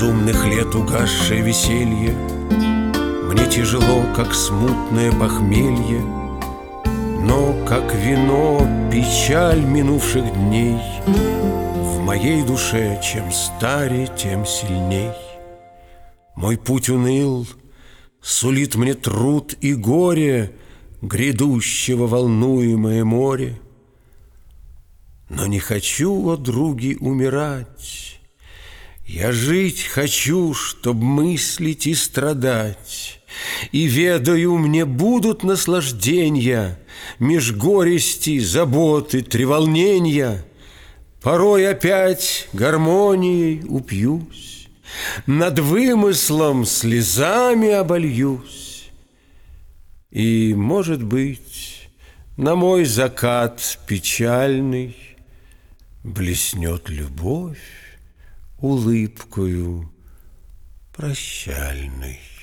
Безумных лет угасшее веселье мне тяжело, как смутное похмелье, но как вино печаль минувших дней в моей душе, чем старе, тем сильней. Мой путь уныл, сулит мне труд и горе грядущего волнуемое море. Но не хочу, о други, умирать. Я жить хочу, чтоб мыслить и страдать. И ведаю, мне будут наслажденья меж горести, заботы, треволненья. Порой опять гармонией упьюсь, над вымыслом слезами обольюсь. И, может быть, на мой закат печальный блеснет любовь улыбкою прощальной.